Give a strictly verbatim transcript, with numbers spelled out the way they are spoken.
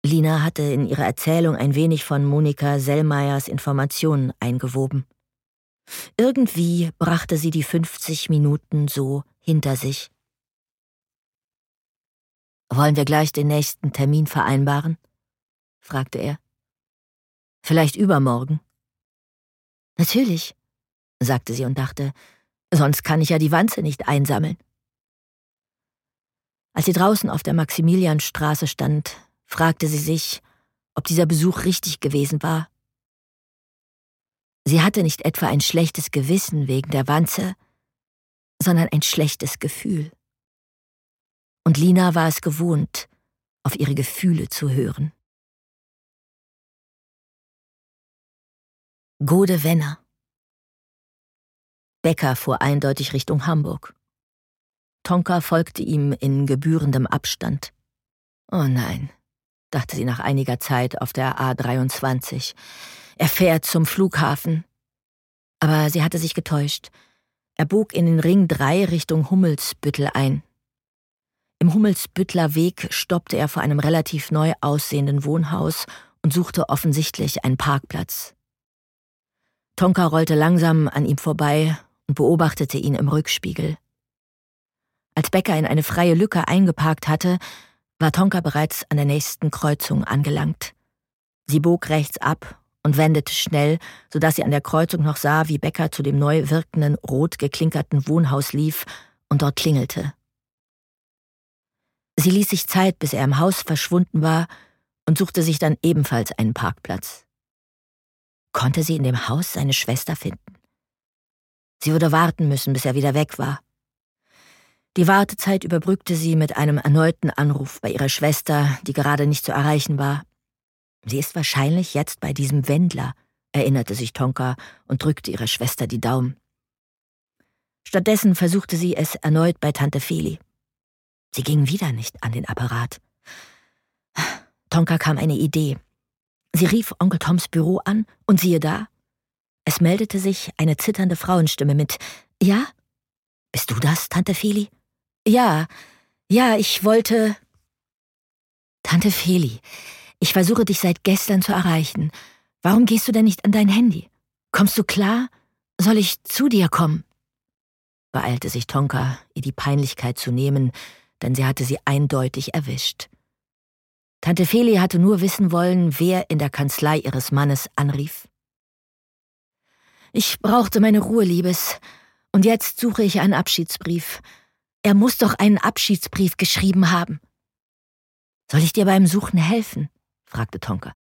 Lina hatte in ihre Erzählung ein wenig von Monika Sellmeyers Informationen eingewoben. Irgendwie brachte sie die fünfzig Minuten so hinter sich. »Wollen wir gleich den nächsten Termin vereinbaren?« fragte er. »Vielleicht übermorgen?« »Natürlich«, sagte sie und dachte, »sonst kann ich ja die Wanze nicht einsammeln.« Als sie draußen auf der Maximilianstraße stand, fragte sie sich, ob dieser Besuch richtig gewesen war. Sie hatte nicht etwa ein schlechtes Gewissen wegen der Wanze, sondern ein schlechtes Gefühl. Und Lina war es gewohnt, auf ihre Gefühle zu hören. Gode Wenner. Becker fuhr eindeutig Richtung Hamburg. Tonka folgte ihm in gebührendem Abstand. Oh nein, dachte sie nach einiger Zeit auf der A dreiundzwanzig. Er fährt zum Flughafen. Aber sie hatte sich getäuscht. Er bog in den Ring drei Richtung Hummelsbüttel ein. Im Hummelsbüttler Weg stoppte er vor einem relativ neu aussehenden Wohnhaus und suchte offensichtlich einen Parkplatz. Tonka rollte langsam an ihm vorbei und beobachtete ihn im Rückspiegel. Als Becker in eine freie Lücke eingeparkt hatte, war Tonka bereits an der nächsten Kreuzung angelangt. Sie bog rechts ab und wendete schnell, sodass sie an der Kreuzung noch sah, wie Becker zu dem neu wirkenden, rot geklinkerten Wohnhaus lief und dort klingelte. Sie ließ sich Zeit, bis er im Haus verschwunden war, und suchte sich dann ebenfalls einen Parkplatz. Konnte sie in dem Haus seine Schwester finden? Sie würde warten müssen, bis er wieder weg war. Die Wartezeit überbrückte sie mit einem erneuten Anruf bei ihrer Schwester, die gerade nicht zu erreichen war. Sie ist wahrscheinlich jetzt bei diesem Wendler, erinnerte sich Tonka und drückte ihrer Schwester die Daumen. Stattdessen versuchte sie es erneut bei Tante Feli. Sie ging wieder nicht an den Apparat. Tonka kam eine Idee. Sie rief Onkel Toms Büro an und siehe da, es meldete sich eine zitternde Frauenstimme mit »Ja? Bist du das, Tante Feli?« »Ja, ja, ich wollte...« »Tante Feli, ich versuche dich seit gestern zu erreichen. Warum gehst du denn nicht an dein Handy? Kommst du klar? Soll ich zu dir kommen?« Beeilte sich Tonka, ihr die Peinlichkeit zu nehmen, denn sie hatte sie eindeutig erwischt. Tante Feli hatte nur wissen wollen, wer in der Kanzlei ihres Mannes anrief. »Ich brauchte meine Ruhe, Liebes, und jetzt suche ich einen Abschiedsbrief. Er muss doch einen Abschiedsbrief geschrieben haben.« »Soll ich dir beim Suchen helfen?« fragte Tonka.